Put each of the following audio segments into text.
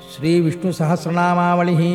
श्री विष्णु सहस्रनामावली।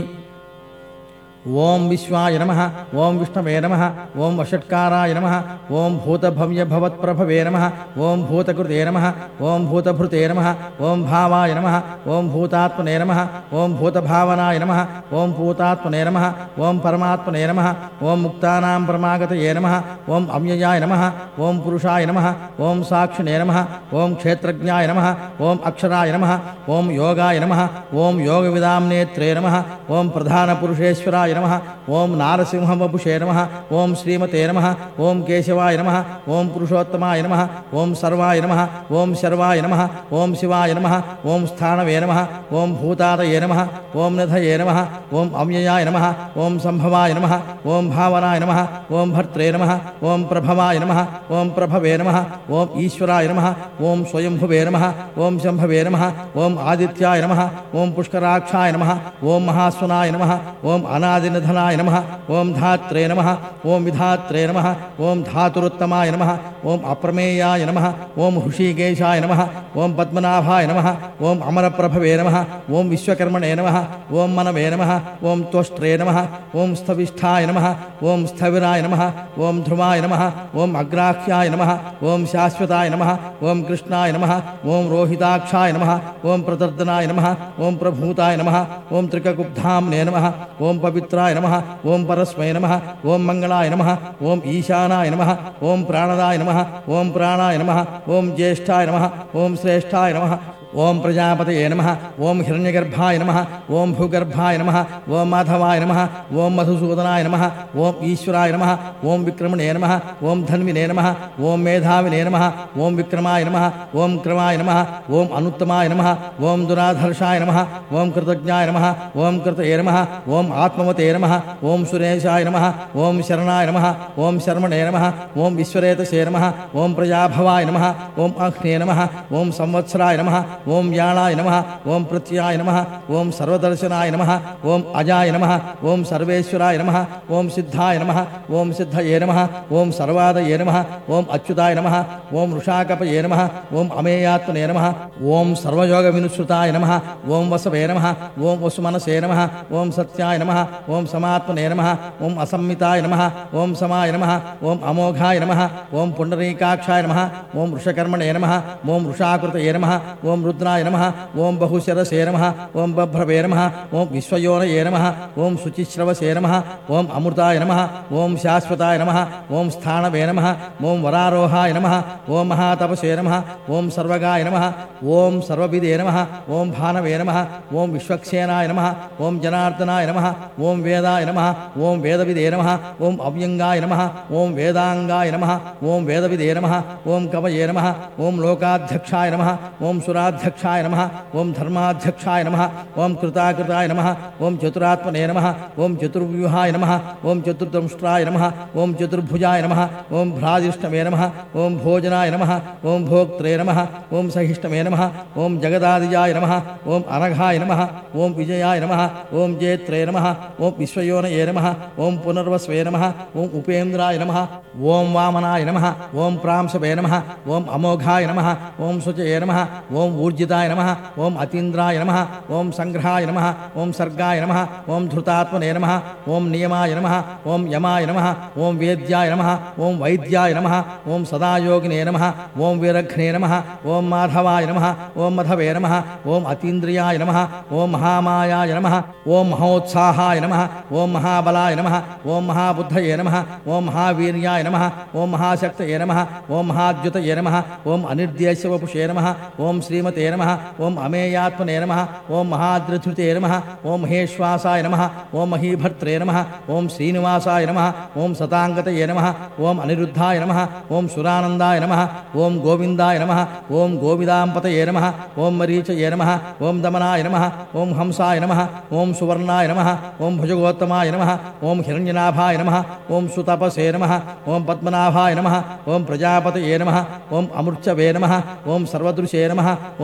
ओं विश्वाय नमः, ओं विष्णवे नमः, ओं वषट्काराय नमः, ओं भूतभव्यभवत्प्रभवे नमः, ओं भूतकृते नमः, ओं भूतभृते नमः, ओं भावाय नमः, ओं भूतात्मने नमः, ओं भूतभावनाय नमः, ओं भूतात्मने नमः, ओं परमात्मने नमः, ओं मुक्तानां परमागतये नमः, ओं अव्ययाय नमः, ओं पुरुषाय नमः, ओं साक्षिणे नमः, ओं क्षेत्रज्ञाय नमः, ओं अक्षराय नमः, ओं योगाय नमः, ओं योगविदां नेत्रे नमः, ओं प्रधानपुरुषेश्वराय नमः, ओं नारसिंहवपुषे नमः, ओं श्रीमते नमः, ओं केशवाय नमः, ओं पुरुषोत्तमाय नमः, ओं सर्वाय नमः, ओं शर्वाय नमः, ओं शिवाय नमः, ओं स्थानवे नमः, ओं भूतादये नमः, ओं निधये नमः, ओं अव्ययाय नमः, ओं संभवाय नमः, ओं भावनाय नमः, ओं भर्त्रे नमः, ओं प्रभवाय नमः, ओं प्रभवे नमः, ओं ईश्वराय नमः, ओं स्वयंभुवे नमः, ओं शंभवे नमः, ओं आदित्याय नमः, ओं पुष्कराक्षाय नमः, ओं महास्वनाय नमः, ओं अनादिनिधनाय नमः, ओं धात्रे नमः, ओं विधात्रे नमः, ओं धातुरुत्तमाय नमः, ओं अप्रमेयाय नमः, ओं ऋषिकेशाय नमः, ओं पद्मनाभाय नमः, ओं अमरप्रभवे नमः, ओं विश्वकर्मणे नमः, ओं मनवे नमः, ओं त्वष्ट्रे नमः, ओं स्थविष्ठाय नमः, ओं स्थविराय नमः, ओं ध्रुवाय नमः, ओं अग्राह्याय नमः, ओं शाश्वताय नमः, ओं कृष्णाय नमः, ओं रोहिताक्षाय नमः, ओं प्रदर्दनाय नमः, ओं प्रभूताय नमः, ओं त्रिककुब्धाम्ने नमः, ओं पवित्राय नमः, ओं परस्मै नमः, ओं मंगलाय नमः, ओं ईशानाय नमः, ओं प्राणदाय नमः, ओं प्राणाय नमः, ओं ज्येष्ठाय नमः, ओं श्रेष्ठाय नमः, ओं प्रजापतये नमः, ओं हिरण्यगर्भाय नमः, ओं भूगर्भाय नमः, ओं माधवाय नमः, ओं मधुसूदनाय नमः, ओं ईश्वराय नमः, ओं विक्रमणे नमः, ओं धन्विने नमः, ओं मेधाविने नमः, ओं विक्रमाय नमः, ओं क्रमाय नमः, ओं अनुत्तमाय नमः, ओं दुराधर्षाय नमः, ओं कृतज्ञाय नमः, ओं कृतये नमः, ओं आत्मवते नमः, ओं सुरेशाय नमः, ओं शरणाय नमः, ओं शर्मणे नमः, ओं विश्वरेतसे नमः, ओं प्रजाभवाय नमः, ओं अह्ने नमः, ओं संवत्सराय नमः, ओं व्याणाय नमः, ओं प्रत्याय नमः, ओं सर्वदर्शनाय नमः, ओं अजाय नमः, ओं सर्वेश्वराय नमः, ओं सिद्धाय नमः, ओं सिद्धये नमः, ओं सर्वादये नमः, ओं अच्युताय नमः, ओं वृषाकपये नमः, ओं अमेयात्मने नमः, ओं सर्वयोगविनुश्रुताय नमः, ओं वसवे नमः, ओं वसुमनसे नमः, ओं सत्याय नमः, ओं समात्मने नमः, ओं असंमिताय नमः, ओं समाय नमः, ओं अमोघाय नमः, ओं पुंडरीकाक्षाय नमः, ओं वृषकर्मणे नमः, ओं वृषाकृतये नमः, ओं रुद्राय नमः, ओं बहुशरसे नमः, ओं बभ्रवे नमः, ओं विश्वयोनये नमः, ओं शुचिश्रवसे नमः, ओं अमृताय नमः, ओं शाश्वताय नमः, ओं स्थानवे नमः, ओं वरारोहाय नमः, ओं महातपसे नमः, ओं सर्वगाय नमः, ओं सर्वविदे नमः, ओं भानवे नमः, ओं विश्वक्सेनाय नमः, ओं जनार्दनाय नमः, ओं वेदाय नमः, ओं वेदविदे नमः, ओं अव्यंगाय नमः, ओं वेदांगाय नमः, ओं वेदविदे नमः, ओं कवये नमः, ओं लोकाध्यक्षाय नमः, ओं सुराध्यक्षाय नमः, ओं धर्माध्यक्षाय नमः, ओं कृताकृताय नमः, ओं चतुरात्मने नमः, ओं चतुर्व्यूहाय नमः, ओं चतुर्दंष्ट्राय नमः, ओं चतुर्भुजाय नमः, ओं भ्राजिष्टमे नमः, ओं भोजनाय नमः, ओं भोक्त्रे नमः, ओं सहिष्टमे नमः, ओं जगदादिजाय नमः, ओं अनघाय नमः, ओं विजयाय नमः, ओं जेत्रे नमः, ओं विश्वयोनये नमः, ओं पुनर्वस्वे नमः, ओं उपेन्द्राय नमः, ओं वामनाय नमः, ओं प्रांशवे नमः, ओं अमोघाय नमः, ओं शुचये नमः, ओं ऊर्जिताय नमः, ओं अतीन्द्राय नमः, ओं संग्रहाय नमः, ओं सर्गाय नमः, ओं धृतात्मने नमः, ओं नियमाय नमः, ओं यमाय नमः, ओं वेद्याय नमः, ओं वैद्याय नमः, ओं सदायोगिने नमः, ओं वीरघ्ने नमः, ओं माधवाय नमः, ओं मधवे नमः, ओं अतीन्द्रियाय नमः, ओं महामायाय नमः, ओं महोत्साहाय नमः, ओं महाबलाय नमः, ओं महाबुद्धये नमः, ओं महावीर्याय नमः, ओं महाशक्तये नमः, ओं महाद्युतये नमः, ओं अनिर्देश्यवपुषे नमः, ओं श्रीमते नमः, ओं अमेयात्मने नमः, ओं महाद्रधृते नमः, ओं महेश्वासाय नमः, ओं महीभर्त्रे नमः, ओं श्रीनिवासाय नमः, ओं सतांगतये नमः, ओं अनिरुद्धाय नमः, ओं सुरानन्दाय नमः, ओं गोविन्दाय नमः, ओं गोविदाम्पतये नमः, ओं मरीचये नमः, ओं दमनाय नमः, ओं हंसाय नमः, ओं सुवर्णाय नमः, ओं भुजगोत्तमाय नमः, ओं हिरण्यनाभाय नमः, ओं सुतपसे नमः, ओं पद्मनाभाय नमः, ओं प्रजापतये नमः, ओं अमृच्छवे नमः, ओं सर्वदृशे नमः,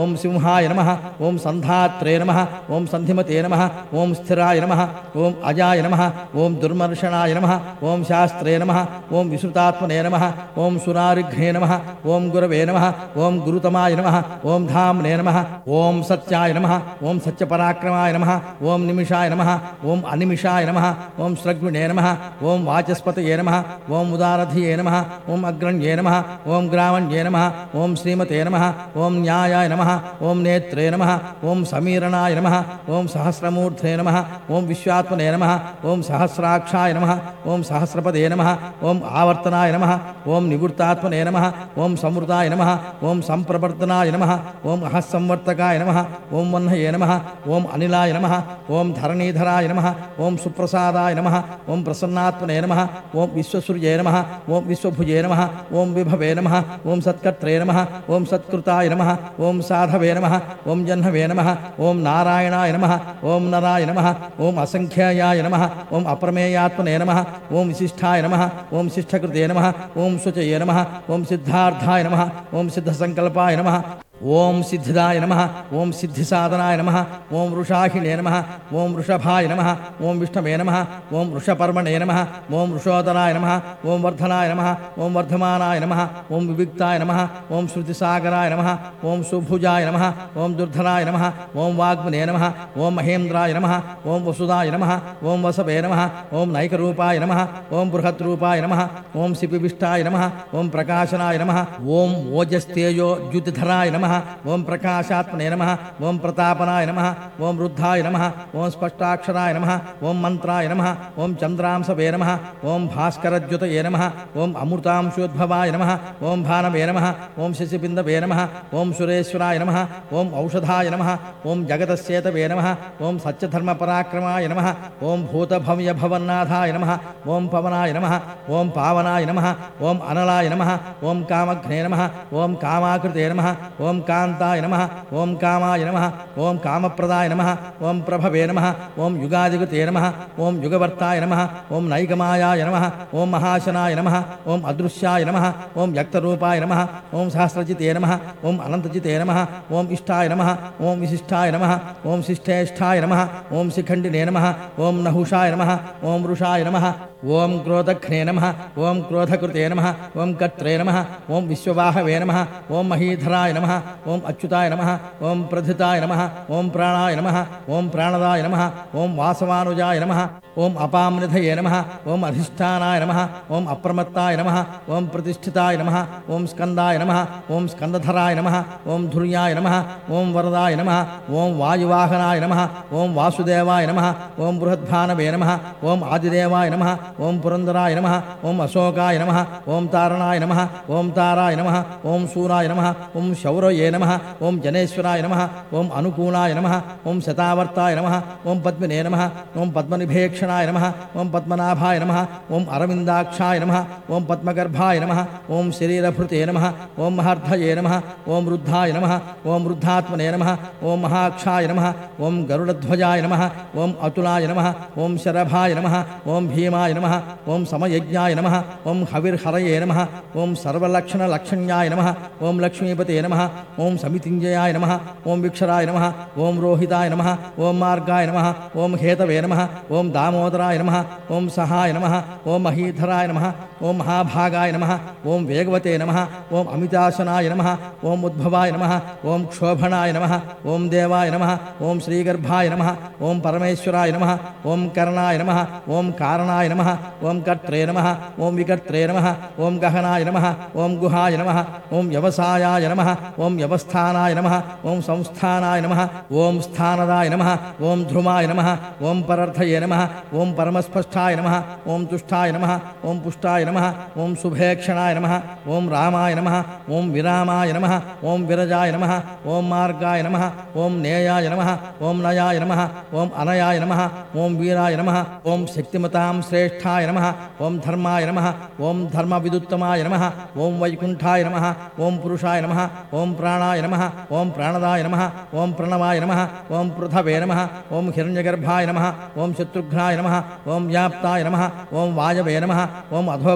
ఓం సింహాయ నమః ఓం సంధాత్రే నమః ఓం సంధిమతే నమః ఓం స్థిరాయ నమః ఓం అజాయ నమః ఓం దుర్మర్షణాయ నమః ఓం శాస్త్రే నమః ఓం విశ్రుతాత్మనే నమః ఓం సురారిఘ్నే నమః ఓం గురవే నమః ఓం గురుతమాయ నమః ఓం ధామ్నే నమః ఓం సత్యాయ నమః ఓం సత్యపరాక్రమాయ నమః ఓం నిమిషాయ నమః ఓం అనిమిషాయ నమః ఓం స్రగ్విణే నమః ఓం వాచస్పతయే నమః ఓం ఉదారధియే నమః ఓం అగ్రణ్యే నమః ఓం గ్రామణ్యే నమః ఓం శ్రీమతే నమః ఓం న్యాయాయ నమః ఓం నేత్రే నమః ఓం సమీరణాయ నమః ఓం సహస్రమూర్ధే నమః ఓం విశ్వాత్మనే నమః ఓం సహస్రాక్షాయ నమః ఓం సహస్రపదే నమః ఓం ఆవర్తనాయ నమః ఓం నివృత్తాత్మనే నమః ఓం సంవృతాయ నమః ఓం సంప్రవర్తనాయ నమః ఓం అహస్సంవర్తకాయ నమః ఓం వహ్నయే నమః ఓం అనిలాయ నమః ఓం ధరణీధరాయ నమః ఓం సుప్రసాదాయ నమః ఓం ప్రసన్నాత్మనే నమః ఓం విశ్వసూర్యే నమః ఓం విశ్వభుజే నమః ఓం విభవే నమః ఓం సత్కర్త్రే నమః ఓం సత్కృతాయ నమః ఓం సాధవే నమః ఓం జహ్నవే నమః ఓం నారాయణాయ నమః ఓం నరాయ నమః ఓం అసంఖ్యాయాయ నమః ఓం అప్రమేయాత్మనే నమః ఓం విశిష్టాయ నమః ఓం శిష్టకృతే నమః ఓం శుచయే నమః ఓం సిద్ధార్థాయ నమః ఓం సిద్ధసంకల్పాయ నమః ఓం సిద్ధిదాయ నమః ఓం సిద్ధిసాధనాయ నమః ఓం వృషాహిణే నమః ఓం వృషభాయ నమః ఓం విష్ణవే నమః ఓం వృషపర్మణే నమః ఓం వృషోదరాయ నమః ఓం వర్ధనాయ నమః ఓం వర్ధమానాయ నమః ఓం వివిక్తాయ నమః ఓం శృతిసాగరాయ నమః ఓం సుభుజాయ నమః ఓం దుర్ధరాయ నమః ఓం వాగ్మనే నమః ఓం మహేంద్రాయ నమః ఓం వసుదాయ నమః ఓం వసవే నమః ఓం నైకరూపాయ నమః ఓం బృహద్రూపాయ నమః ఓం శిపివిష్టాయ నమః ఓం ప్రకాశనాయ నమః ఓం ఓజస్తేజో ద్యుతిధరాయ నమః ఓం ప్రకాశాత్మనే నమః ఓం ప్రతాపనాయ నమః ఓం రుద్ధాయ నమః ఓం స్పష్టాక్షరాయ నమః ఓం మంత్రాయ నమః ఓం చంద్రాంశవే నమః ఓం భాస్కరద్యుతయే నమః ఓం అమృతాంశోద్భవాయ నమః ఓం భానవే నమః ఓం శశిబిందవే నమః ఓం సురేశ్వరాయ నమః ఓం ఔషధాయ నమః ఓం జగతస్యేతవే నమః ఓం సత్యధర్మపరాక్రమాయ నమః ఓం భూతభవ్యభవన్నాథాయ నమః ఓం పవనాయ నమః ఓం పావనాయ నమః ఓం అనలాయ నమః ఓం కామఘ్నే నమః ఓం కామాకృతే నమః ఓం కాంతాయ నమః ఓం కామాయ నమః ఓం కామప్రదాయ నమః ఓం ప్రభవే నమః ఓం యుగాదిగతే నమః ఓం యుగవర్తాయ నమః ఓం నైకమాయాయ నమః ఓం మహాశనాయ నమః ఓం అదృశ్యాయ నమః ఓం వ్యక్తరూపాయ నమః ఓం సహస్రజితే నమః ఓం అనంతజితే నమః ఓం ఇష్టాయ నమః ఓం విశిష్టాయ నమః ఓం శిష్టేష్టాయ నమః ఓం శిఖండినే నమః ఓం నహుషాయ నమః ఓం వృషాయ నమః ఓం క్రోధఘ్నే నమః ఓం క్రోధకృతే నమః ఓం కర్త్రే నమః ఓం విశ్వవాహవే నమః ఓం మహీధరాయ నమః ఓం అచ్యుతాయ నమః ఓం ప్రథితాయ నమః ఓం ప్రాణాయ నమః ఓం ప్రాణదాయ నమః ఓం వాసవానుజాయ నమః ఓం అపాంనిధయే నమః ఓం అధిష్టానాయ నమః ఓం అప్రమత్తాయ నమః ఓం ప్రతిష్ఠితాయ నమః ఓం స్కందాయ నమః ఓం స్కందధరాయ నమః ఓం ధుర్యాయ నమః ఓం వరదాయ నమః ఓం వాయువాహనాయ నమః ఓం వాసుదేవాయ నమః ఓం బృహద్భానవే నమః ఓం ఆదిదేవాయ నమః ఓం పురందరాయ నమః ఓం అశోకాయ నమః ఓం తారణాయ నమః ఓం తారాయ నమః ఓం శూరాయ నమః ఓం శౌరయే నమః ఓం జనేశ్వరాయ నమః ఓం అనుకూలాయ నమః ఓం శతావర్తాయ నమః ఓం పద్మినే నమః ఓం పద్మనిభేక్షణాయ నమః ఓం పద్మనాభాయ నమః ఓం అరవిందాక్షాయ నమః ఓం పద్మగర్భాయ నమః ఓం శరీరభృతే నమః ఓం మహర్ధయే నమః ఓం వృద్ధాయ నమః ఓం వృద్ధాత్మనే నమః ఓం మహాక్షాయ నమః ఓం గరుడధ్వజాయ నమః ఓం అతులాయ నమః ఓం శరభాయ నమః ఓం భీమాయ నమః ఓం సమయజ్ఞాయ నమః ఓం హవిర్హరయే నమః ఓం సర్వలక్షణలక్షణ్యాయ నమః ఓం లక్ష్మీపతే నమః ఓం సమితింజయాయ నమః ఓం విక్షరాయ నమః ఓం రోహితాయ నమః ఓం మార్గాయ నమః ఓం హేతవే నమః ఓం దామోదరాయ నమః ఓం సహాయ నమః ఓం మహీధరాయ నమః ఓం మహాభాగాయ నమః ఓం వేగవతే నమః ఓం అమితాసనాయ నమః ఓం ఉద్భవాయ నమః ఓం క్షోభణాయ నమః ఓం దేవాయ నమః ఓం శ్రీగర్భాయ నమః ఓం పరమేశ్వరాయ నమః ఓం కర్ణాయ నమః ఓం కారణాయ నమః ఓం కర్త్రే నమః ఓం వికర్త్రే నమః ఓం గహనాయ నమః ఓం గుహాయ నమః ఓం వ్యవసాయాయ నమః ఓం వ్యవస్థానాయ నమః ఓం సంస్థానాయ నమః ఓం స్థానదాయ నమః ఓం ధ్రుమాయ నమః ఓం పరర్థయే నమః ఓం పరమస్పష్టాయ నమః ఓం తుష్టాయ నమః ఓం పుష్టాయ నమః ఓం శుభేక్షణాయ నమః ఓం రామాయ నమః ఓం విరామాయ నమః ఓం విరజాయ నమః ఓం మార్గాయ నమః ఓం నేయాయ నమః ఓం నయాయ నమః ఓం అనయాయ నమః ఓం వీరాయ నమః ఓం శక్తిమతాం శ్రేష్ఠాయ నమః ఓం ధర్మాయ నమః ఓం ధర్మవిదుత్తమాయ నమః ఓం వైకుంఠాయ నమః ఓం పురుషాయ నమః ఓం ప్రాణాయ నమః ఓం ప్రాణదాయ నమః ఓం ప్రణవాయ నమః ఓం పృథవే నమః ఓం హిరణ్యగర్భాయ నమః ఓం శత్రుఘ్నాయ నమః ఓం వ్యాప్తాయ నమః ఓం వాయవే నమః ఓం అధోక్ష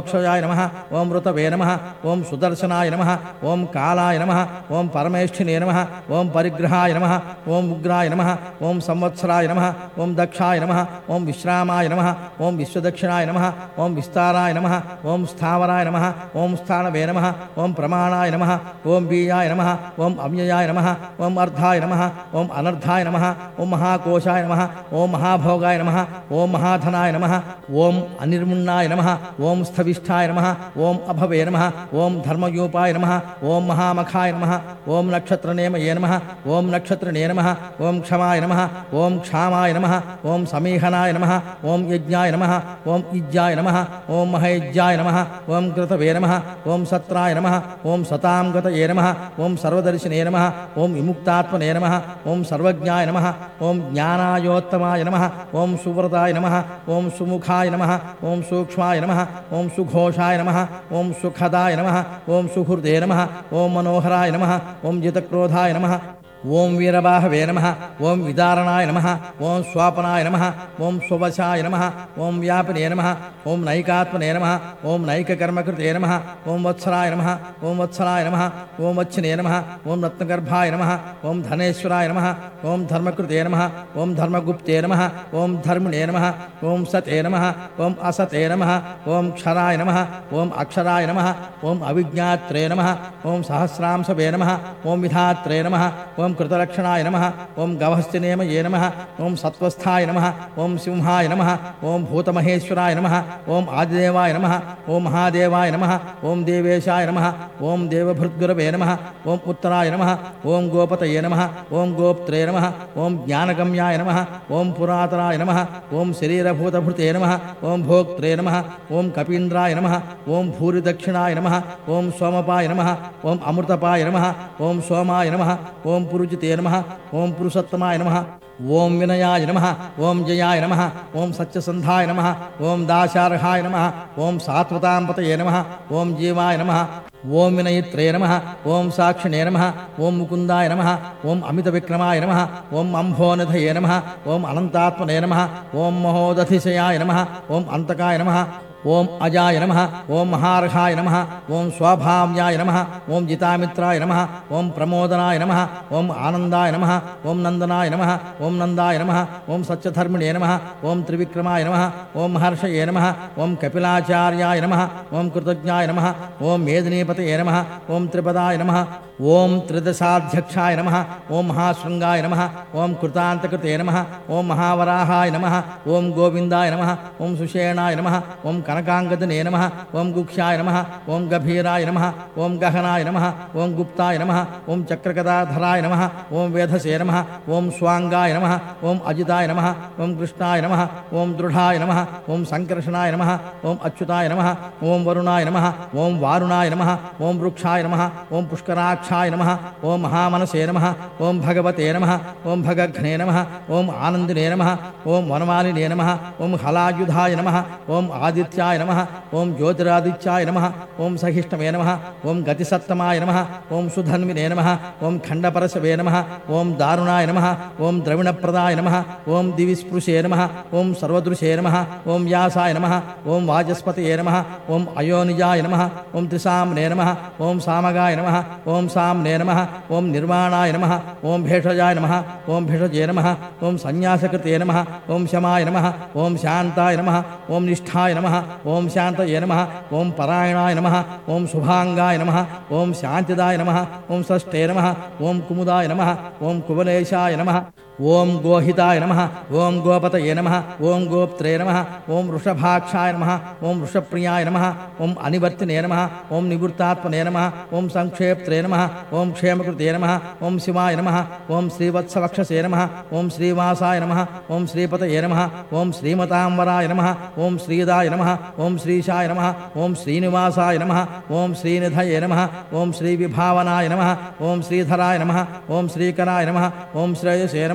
ऋषभक्षयाय नमः ओं ऋतवे नमः ओं सुदर्शनाय नमः ओं कालाय नमः ओं परमेष्ठिने नमः ओं परिग्रहाय नमः ओं उग्राय नमः ओं संवत्सराय नमः ओं दक्षाय नमः ओं विश्रामाय नमः ओं विश्वदक्षिणाय नमः ओं विस्ताराय नमः ओं स्थावराय नमः ओं स्थानवे नमः ओं प्रमाणाय नमः ओं बीजाय नमः ओं अव्ययाय नमः ओं अर्धाय नमः ओं अनर्धाय नमः ओं महाकोशाय नमः ओं महाभोगाय नमः ओं महाधनाय नमः ओं अनिर्मुन्नाय नमः ओं स्थविष्ठाय नमः ओं अभवे नमः ओं धर्मयूपाय नमः ओं महामखाय नमः ओं नक्षत्रनेमये नमः ओं नक्षत्रने नमः ओं क्षमाय नमः ओं क्षामाय नमः ओं समीहनाय नमः ओं यज्ञाय नमः ओं इज्जाय नमः ओं महयज्ञाय नमः ओं कृतवे नमः ओं सत्राय नमः ओं सतां गतये नमः ओं सर्वदर्शिने नमः ओं विमुक्तात्मने नमः ओं सर्वज्ञाय नमः ओं ज्ञानायोत्तमाय नमः ओं सुव्रताय नमः ओं सुमुखाय नमः ओं सूक्ष्माय नमः ओं सुघोषाय नमः ओं सुखदाय नमः ओं सुहृदे नमः ओं मनोहराय नमः ओं जितक्रोधाय नमः ओं वीरबाहवे नमः ओं विदारणाय नमः ओं स्वापनाय नमः ओं स्ववशाय नमः ओं व्यापिने नमः ओं नैकात्मने नमः ओं नैककर्मकृते नमः ओं वत्सराय नमः ओं वत्सलाय नमः ओं वच्छिने नमः ओं रत्नगर्भाय नमः ओं धनेश्वराय नमः ओं धर्मकृते नमः ओं धर्मगुप्ते नमः ओं धर्मिणे नमः ओं सते नमः ओं असते नमः ओं क्षराय नमः ओं अक्षराय नमः ओं अविज्ञात्रे नमः ओं सहस्रांशवे नमः ओं विधात्रे नमः ओं कृतलक्षणाय नमः ओं गवहस्तिनेमये नमः ओं सत्वस्थाय नमः ओं सिंहाय नमः ओं भूतमहेश्वराय नमः ओं आदिदेवाय नमः ओं महादेवाय नमः ओं देवेशाय नमः ओं देवभृद्गुरवे नमः ओं उत्तराय नमः ओं गोपतये नमः ओं गोप्त्रे नमः ओं ज्ञानगम्याय नमः ओं पुरातनाय नमः ओं शरीरभूतभृते नमः ओं भोक्त्रे नमः ओं कपीन्द्राय नमः ओं भूरिदक्षिणाय नमः ओं सोमपाय नमः ओं अमृतपाय नमः ओं सोमाय नमः ओं पुरुजिते नमः ओं पुरुषोत्तमाय नमः ओं विनयाय नमः ओं जयाय नमः ओं सत्यसन्धाय नमः ओं दाशार्हाय नमः ओं सात्वतांपतये नमः ओं जीवाय नमः ओं विनयित्रे नमः ओं साक्षिणे नमः ओं मुकुन्दाय नमः ओं अमितविक्रमाय नमः ओं अम्भोनिधये नमः ओं अनन्तात्मने नमः ओं महोदधिशयाय नमः ओं अन्तकाय नमः ओं अजाय नमः ओं महार्हाय नमः ओं स्वाभाव्याय नमः ओं जितामित्राय नमः ओं प्रमोदनाय नमः ओं आनन्दाय नमः ओं नन्दनाय नमः ओं नन्दाय नमः ओं सत्यधर्मिणे नमः ओं त्रिविक्रमाय नमः ओं महर्षये नमः ओं कपिलाचार्याय नमः ओं कृतज्ञाय नमः ओं मेदिनीपतये नमः ओं त्रिपदाय नमः ओं त्रिदशाध्यक्षाय नमः ओं महाशृङ्गाय नमः ओं कृतान्तकृते नमः ओं महावराहाय नमः ओं गोविन्दाय नमः ओं सुषेणाय नमः ओं कनकाङ्गदने नमः ओं गुक्ष्याय नमः ओं गभीराय नमः ओं गहनाय नमः ओं गुप्ताय नमः ओं चक्रगदाधराय नमः ओं वेधसे नमः ओं स्वाङ्गाय नमः ओं अजिताय नमः ओं कृष्णाय नमः ओं दृढाय नमः ओं सङ्कर्षणाय नमः ओं अच्युताय नमः ओं वरुणाय नमः ओं वारुणाय नमः ओं वृक्षाय नमः ओं पुष्कराक्षाय नमः ओं महामनसे नमः ओं भगवते नमः ओं भगघ्ने नमः ओं आनन्दिने नमः ओं वनमालिने नमः ओं हलायुधाय नमः ओं आदित्याय नमः ओं ज्योतिरादित्याय नमः ओं सहिष्णवे नमः ओं गतिसत्तमाय नमः ओं सुधन्विने नमः ओं खण्डपरशवे नमः ओं दारुणाय नमः ओं द्रविणप्रदाय नमः ओं दिविस्पृशे नमः ओं सर्वदृशे नमः ओं व्यासाय नमः ओं वाचस्पतये नमः ओं अयोनिजाय नमः ओं त्रिसाम्ने नमः ओं सामगाय नमः ओं साम्ने नमः ओं निर्वाणाय नमः ओं भेषजाय नमः ओं भेषजे नमः ओं संन्यासकृते नमः ओं शमाय नमः ओं शान्ताय नमः ओं निष्ठाय नमः ओं शान्तये नमः ओं परायणाय नमः ओं शुभाङ्गाय नमः ओं शान्तिदाय नमः ओं षष्ठे नमः ओं कुमुदाय नमः ओं कुवलेशाय नमः ओं गोहिताय नमः ओं गोपतये नमः ओं गोप्त्रे नमः ओं वृषभाक्षाय नमः ओं वृषप्रियाय नमः ओं अनिवर्तिने नमः ओं निवृत्तात्मने नमः ओं संक्षेप्त्रे नमः ओं क्षेमकृते नमः ओं शिवाय नमः ओं श्रीवत्सवक्षसे नमः ओं श्रीवासाय नमः ओं श्रीपतये नमः ओं श्रीमतांवराय नमः ओं श्रीदाय नमः ओं श्रीशाय नमः ओं श्रीनिवासाय नमः ओं श्रीनिधये नमः ओं श्रीविभावनाय नमः ओं श्रीधराय नमः ओं श्रीकराय नमः ओं श्रेयसे नमः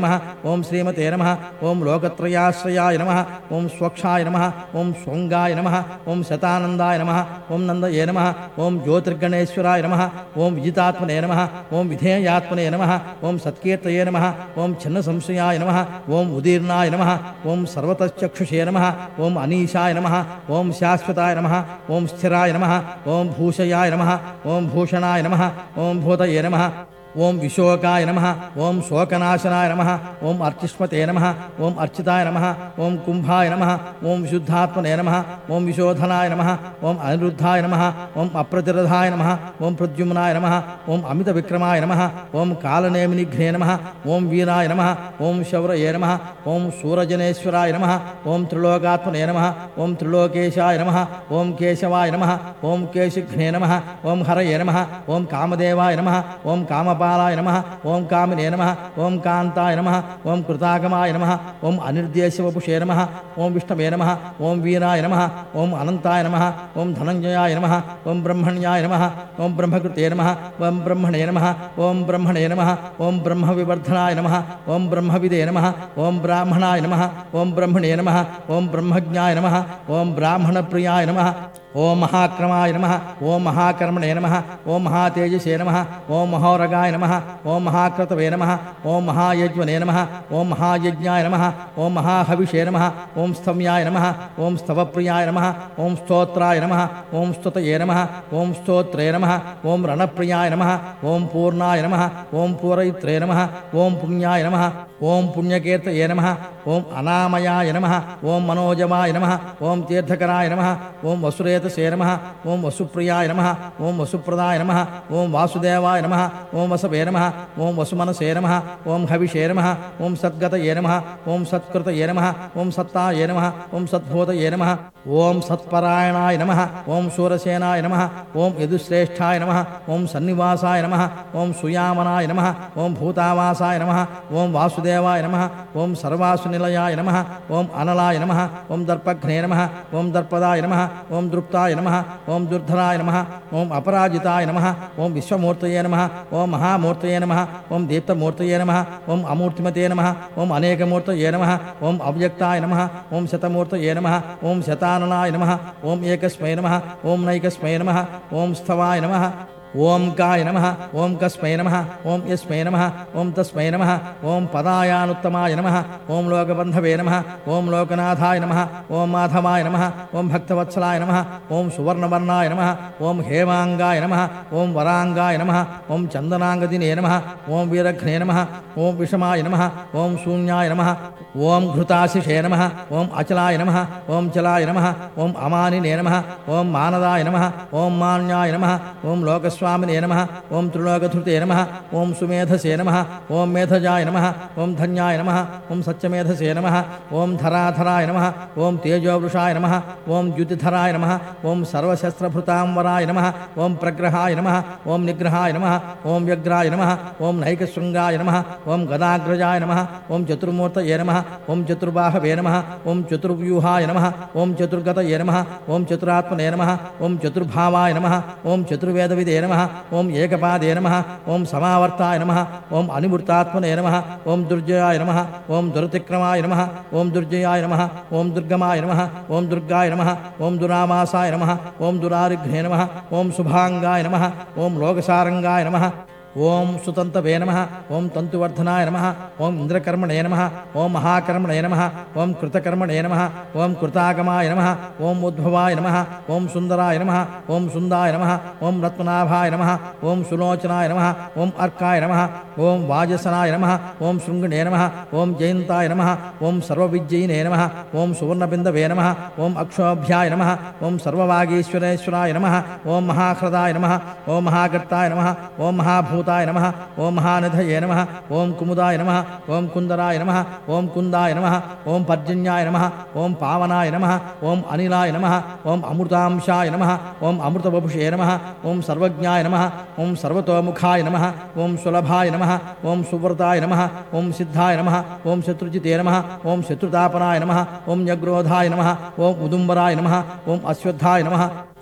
नमः ओं श्रीमते नमः ओं लोकत्रयाश्रयाय नमः ओं स्वक्षाय नमः ओं स्वंगाय नमः ओं शतानंदाय नमः ओं नंदये नमः ओं ज्योतिर्गणेश्वराय नमः ओं विजितात्मने नमः ओं विधेयात्मने नमः ओं सत्कीर्तये नमः ओं छिन्नसंशयाय नमः ओं उदीर्णाय नमः ओं सर्वतश्चक्षुषे नमः ओं अनीशाय नमः ओं शाश्वताय नमः ओं स्थिराय नमः ओं भूषयाय नमः ओं भूषणाय नमः ओं भूतये नमः ओं विशोकाय नमः ओं शोकनाशनाय नमः ओं अर्चिष्मते नमः ओं अर्चिताय नमः ओं कुंभाय नमः ओं विशुद्धात्मने नमः ओं विशोधनाय नमः ओं अनिरुद्धाय नमः ओं अप्रतिरधाय नमः ओं प्रद्युम्नाय नमः ओं अमितविक्रमाय नमः ओं कालनेमिनिघ्ने नमः ओं वीराय नमः ओं शौरये नमः ओं सूरजनेश्वराय नमः ओं त्रिलोकात्मने नमः ओं त्रिलोकेशाय नमः ओं केशवाय नमः ओं केशिघ्ने नमः ओं हरये नमः ओं कामदेवाय नमः ओं कामपालाय नमः ओं कामिने नमः ओं कान्ताय नमः ओं कृतागमाय नमः ओं अनिर्देशवपुषे नमः ओं विष्णवे नमः ओं वीराय नमः ओं अनन्ताय नमः ओं धनञ्जयाय नमः ओं ब्रह्मण्याय नमः ओं ब्रह्मकृते नमः ओं ब्रह्मणे नमः ओं ब्रह्मणे नमः ओं ब्रह्मविवर्धनाय नमः ओं ब्रह्मविदे नमः ओं ब्राह्मणाय नमः ओं ब्रह्मणे नमः ओं ब्रह्मज्ञाय नमः ओं ब्राह्मणप्रियाय नमः ओं महाक्रमाय नमः ओं महाकर्मणे नमः ओं महातेजसे नमः ओं महोरगाय नमः ओं महाक्रतवे नमः ओं महायज्वने नमः ओं महायज्ञाय नमः ओं महाहविषे नमः ओं स्तम्याय नमः ओं स्तवप्रियाय नमः ओं स्तोत्राय नमः ओं स्तुतये नमः ओं स्तोत्रे नमः ओं रणप्रियाय नमः ओं पूर्णाय नमः ओं पूरयित्रे नमः ओं पुण्याय नमः ओं पुण्यकीर्तये नमः ओं अनामयाय नमः ओं मनोजवाय नमः ओं तीर्थकराय नमः ओं वसुरेतसे नमः ओं वसुप्रियाय नमः ओं वसुप्रदाय नमः ओं वासुदेवाय नमः ओं वसवे नमः ओं वसुमनसे नमः ओं हविषे नमः ओं सद्गतये नमः ओं सत्कृतये नमः ओं सत्ताये नमः ओं सद्भूतये नमः ओं सत्परायणाय नमः ओं शूरसेनाय नमः ओं यदुश्रेष्ठाय नमः ओं सन्निवासाय नमः ओं सुयामनाय नमः ओं भूतावासाय नमः ओं वासुदेवाय नमः ओं सर्वासुनिलयाय नमः ओं अनलाय नमः ओं दर्पघ्ने नमः ओं दर्पदाय नमः ओं द्रुप्ताय नमः ओं दुर्धराय नमः ओं अपराजिताय नमः ओं विश्वमूर्तये नमः ओं महामूर्तये नमः ओं दीप्तमूर्तये नमः ओं अमूर्तिमते नमः ओं अनेकमूर्तये नमः ओं अव्यक्ताय नमः ओं शतमूर्तये नमः ओं शताननाय नमः ओं एकस्मै नमः ओं नैकस्मै नमः ओं स्थवाय नमः ओं काय नमः ओं कस्मै नमः ओं यस्मै नमः ओं तस्मै नमः ओं पदायानुत्तमाय नमः ओं लोकबन्धवे नमः ओं लोकनाथाय नमः ओं माधवाय नमः ओं भक्तवत्सलाय नमः ओं सुवर्णवर्णाय नमः ओं हेमाङ्गाय नमः ओं वराङ्गाय नमः ओं चन्दनाङ्गदिने नमः ओं वीरघ्ने नमः ओं विषमाय नमः ओं शून्याय नमः ओं घृताशिषे नमः ओं अचलाय नमः ओं चलाय नमः ओं अमानिने नमः ओं मानदाय नमः ओं मान्याय नमः ओं लोकस्वामिने नमः ओं त्रिलोकधृते नमः ओं सुमेधसे नमः ओं मेधजाय नमः ओं धन्याय नमः ओं सत्यमेधसे नमः ओं धराधराय नमः ओं तेजोवृषाय नमः ओं द्युतिधराय नमः ओं सर्वशस्त्रभृतांवराय नमः ओं प्रग्रहाय नमः ओं निग्रहाय नमः ओं व्यग्राय नमः ओं नैकशृङ्गाय नमः ओं गदाग्रजाय नमः ओं चतुर्मूर्तये नमः ओं चतुर्बाहवे नमः ओं चतुर्व्यूहाय नमः ओं चतुर्गतये नमः ओं चतुरात्मने नमः ओं चतुर्भावाय नमः ओं चतुर्वेदविदे नमः ओं एकपादे नमः ओं समावर्ताय नमः ओं अनिवृत्तात्मने नमः ओं दुर्जयाय नमः ओं दुरतिक्रमाय नमः ओं दुर्जयाय नमः ओं दुर्गमाय नमः ओं दुर्गाय नमः ओं दुरामासाय नमः ओं दुरारिघ्ने नमः ओं शुभाङ्गाय नमः ओं लोकसारङ्गाय नमः ओं सुतन्तवे नमः ओं तन्तुवर्धनाय नमः ओं इन्द्रकर्मणे नमः ओं महाकर्मणे नमः ओं कृतकर्मणे नमः ओं कृतागमाय नमः ओं उद्भवाय नमः ओं सुन्दराय नमः ओं सुन्दाय नमः ओं रत्नाभाय नमः ओं सुलोचनाय नमः ओं अर्काय नमः ओं वाजसनाय नमः ओं शृङ्गिणे नमः ओं जयन्ताय नमः ओं सर्वविजयिने नमः ओं सुवर्णबिन्दवे नमः ओं अक्षोभ्याय नमः ओं सर्ववागीश्वरेश्वराय नमः ओं महाह्रदाय नमः ओं महागर्ताय नमः ओं महाभूताय नमः ओं महानिधये नमः ओं कुमुदाय नमः ओं कुन्दराय नमः ओं कुन्दाय नमः ओं पर्जन्याय नमः ओं पावनाय नमः ओं अनिलाय नमः ओं अमृतांशाय नमः ओं अमृतवपुषे नमः ओं सर्वज्ञाय नमः ओं सर्वतोमुखाय नमः ओं सुलभाय नमः ओं सुव्रताय नमः ओं सिद्धाय नमः ओं शत्रुजिते नमः ओं शत्रुतापनाय नमः ओं यग्रोधाय नमः ओं उदुम्बराय नमः ओं अश्वत्थाय नमः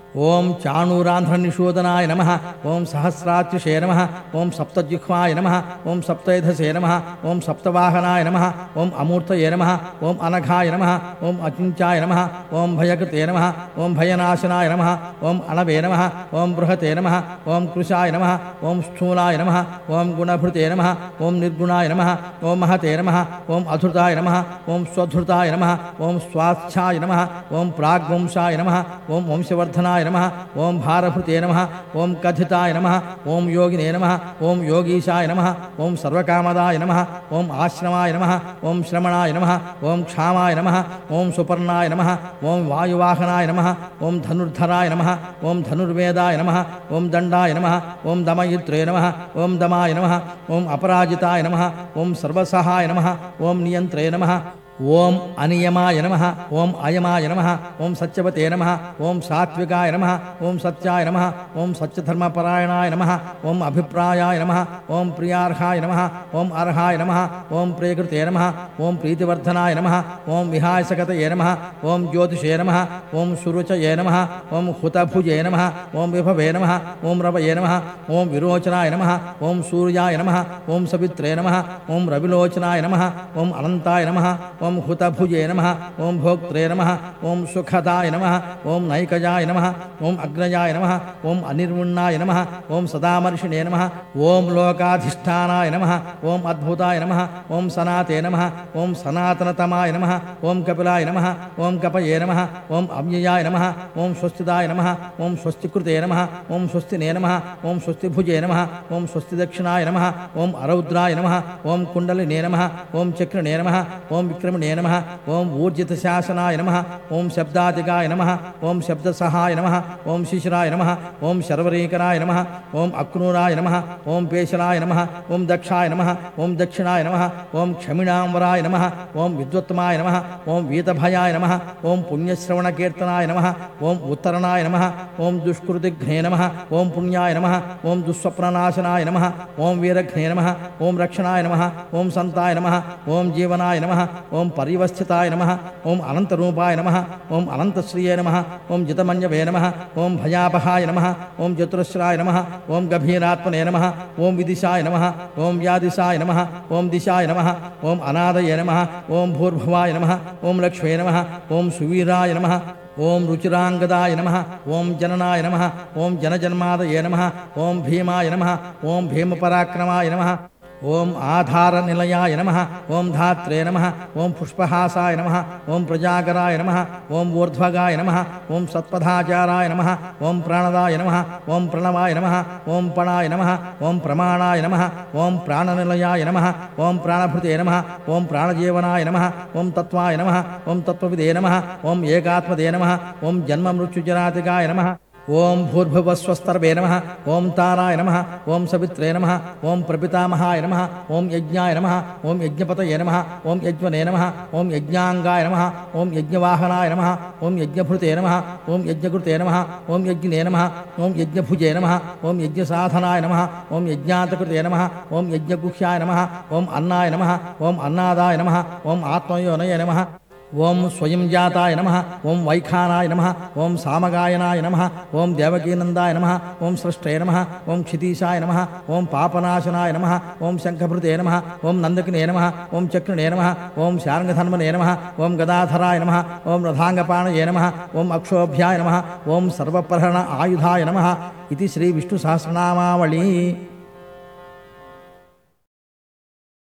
ఓం చాణూరాంధ్రనిషూదనాయ నమః. ఓం సహస్రాత్రిషే నమః. ఓం సప్తజిహ్వాయ నమః. ఓం సప్తైధసే నమః. ఓం సప్తవాహనాయ నమః. ఓం అమూర్తయే నమః. ఓం అనఘాయ నమః. ఓం అచించాయ నమః. ఓం భయకృతే నమః. ఓం భయనాశనాయ నమః. ఓం అణవే నమః. ఓం బృహతే నమః. ఓం కృశాయ నమః. ఓం స్థూలాయ నమః. ఓం గుణభృతే నమః. ఓం నిర్గుణాయ నమః. ఓం మహతే నమః. ఓం అధృతాయ నమః. ఓం స్వధృతాయ నమః. ఓం స్వాస్థ్యాయ నమః. ఓం ప్రాగ్వంశాయ నమః. ఓం వంశవర్ధనాయ నమః. ఓం భారభృతే నమః. ఓం కథితాయ నమః. ఓం యోగినే నమః. ఓం యోగీశాయ నమః. ఓం సర్వకామదాయ నమః. ఓం ఆశ్రమాయ నమః. ఓం శ్రమణాయ నమః. ఓం క్షామాయ నమః. ఓం సుపర్ణాయ నమః. ఓం వాయువాహనాయ నమః. ఓం ధనుర్ధరాయ నమః. ఓం ధనుర్వేదాయ నమః. ఓం దండాయ నమః. ఓం దమయిత్రే నమః. ఓం దమాయ నమః. ఓం అపరాజితాయ నమః. ఓం సర్వసహాయ నమః. ఓం నియంత్రే నమః. ఓం అనియమాయ నమః. ఓం అయమాయ నమః. ఓం సత్యవతే నమః. ఓం సాత్వికాయ నమః. ఓం సత్యాయ నమః. ఓం సత్యధర్మపరాయణాయ నమః. ఓం అభిప్రాయాయ నమః. ఓం ప్రియార్హాయ నమః. ఓం అర్హాయ నమః. ఓం ప్రియకృతే నమః. ఓం ప్రీతివర్ధనాయ నమః. ఓం విహాయసగతయే నమః. ఓం జ్యోతిషే నమః. ఓం సురుచయే నమః. ఓం హుతభుజే నమః. ఓం విభవే నమః. ఓం రవయే నమః. ఓం విరోచనాయ నమః. ఓం సూర్యాయ నమః. ఓం సవిత్రే నమః. ఓం రవిలోచనాయ నమః. ఓం అనంతాయ నమః. ఓం హుతభుజే నమః. ఓం భోక్త్రే నమః. ఓం సుఖదాయ నమః. ఓం నైకజాయ నమః. ఓం అగ్నజాయ నమః. ఓం అనిర్ముణ్ణాయ నమః. ఓం సదామర్షిణే నమః. ఓం లోకాధిష్టానాయ నమః. ఓం అద్భుతాయ నమః. ఓం సనాతే నమః. ఓం సనాతనతమాయ నమః. ఓం కపిలాయ నమః. ఓం కపయే నమః. ఓం అవ్యయాయ నమః. ఓం స్వస్తిదాయ నమః. ఓం స్వస్తికృతే నమః. ఓం స్వస్తినే నమః. ఓం స్వస్తిభుజే నమః. ఓం స్వస్తిదక్షిణాయ నమః. ఓం అరౌద్రాయ నమః. ఓం కుండలినే నమః. ఓం చక్రనే నమః. ఓం విక్రమణే నమః. ఓం ఊర్జితశాసనాయ నమః. ఓం శబ్దాతికాయ నమః. ఓం శబ్దసహాయ నమః. ఓం శిశిరాయ నమః. ఓం శర్వరీకరాయ నమః. ఓం అక్నూరాయ నమః. ఓం పేశలాయ నమః. ఓం దక్షాయ నమః. ఓం దక్షిణాయ నమః. ఓం క్షమిణాంబరాయ నమః. ఓం విద్వత్మాయ నమః. ఓం వీతభయాయ నమః. ఓం పుణ్యశ్రవణకీర్తనాయ నమః. ఓం ఉత్తరణాయ నమః. ఓం దుష్కృతిఘ్నే నమః. ఓం పుణ్యాయ నమః. ఓం దుస్వప్ననాశనాయ నమః. ఓం వీరఘ్నే నమః. ఓం రక్షణాయ నమః. ఓం సంతాయ నమః. ఓం జీవనాయ నమః. ఓం పరివస్థితాయ నమః. ఓం అనంతరూపాయ నమః. ఓం అనంతశ్రియ నమః. ఓం జితమన్యవే నమః. ఓం భయాపహాయ నమః. ఓం చతురస్రాయ నమః. ఓం గభీరాత్మనే నమః. ఓం విదిశాయ నమః. ఓం వ్యాదిశాయ నమః. ఓం దిశాయ నమః. ఓం అనాదయ నమః. ఓం భూర్భువాయ నమః. ఓం లక్ష్మీ నమః. ఓం సువీరాయ నమః. ఓం రుచిరాంగదాయ నమః. ఓం జననాయ నమః. ఓం జనజన్మాదయే నమః. ఓం భీమాయ నమః. ఓం భీమపరాక్రమాయ నమః. ఓం ఆధారనిలయాయ నమః. ఓం ధాత్రే నమః. ఓం పుష్పహాసాయ నమః. ఓం ప్రజాగరాయ నమః. ఓం ఊర్ధ్వగాయ నమః. ఓం సత్పథాచారాయ నమః. ఓం ప్రాణదాయ నమః. ఓం ప్రణవాయ నమః. ఓం పణాయ నమః. ఓం ప్రమాణాయ నమః. ఓం ప్రాణనిలయాయ నమః. ఓం ప్రాణభృతే నమః. ఓం ప్రాణజీవనాయ నమః. ఓం తత్వాయ నమః. ఓం తత్వవిదే నమః. ఓం ఏకాత్మదే నమః. ఓం జన్మమృత్యుజరాతికాయ నమః. ఓం భూర్భువస్వస్తర్వే నమః. ఓం తారాయ నమః. ఓం సవిత్రే నమః. ఓం ప్రపితామహాయ నమః. ఓం యజ్ఞాయ నమః. ఓం యజ్ఞపతయే నమః. ఓం యజ్ఞనే నమః. ఓం యజ్ఞాంగాయ నమః. ఓం యజ్ఞవాహనాయ నమః. ఓం యజ్ఞభృతే నమః. ఓం యజ్ఞకృతే నమః. ఓం యజ్ఞనే నమః. ఓం యజ్ఞభుజే నమః. ఓం యజ్ఞసాధనాయ నమః. ఓం యజ్ఞాతకృతే నమః. ఓం యజ్ఞగుహ్యాయ నమః. ఓం అన్నాయ నమః. ఓం అన్నాదాయ నమః. ఓం ఆత్మయోనయ నమః. ఓం స్వయం జాతాయ నమః. ఓం వైఖానాయ నమః. ఓం సామగాయనాయ నమః. ఓం దేవకీనందాయ నమః. ఓం సృష్టే నమః. ఓం క్షితీశాయ నమః. ఓం పాపనాశనాయ నమః. ఓం శంఖభృతే నమః. ఓం నందకినే నమః. ఓం చక్రునే నమః. ఓం శార్ంగధన్మనే నమః. ఓం గదాధరాయ నమః. ఓం రథాంగపాణయే నమః. ఓం అక్షోభ్యాయ నమః. ఓం సర్వప్రహరణ ఆయుధాయ నమః. ఇది శ్రీ విష్ణు సహస్రనామావళి.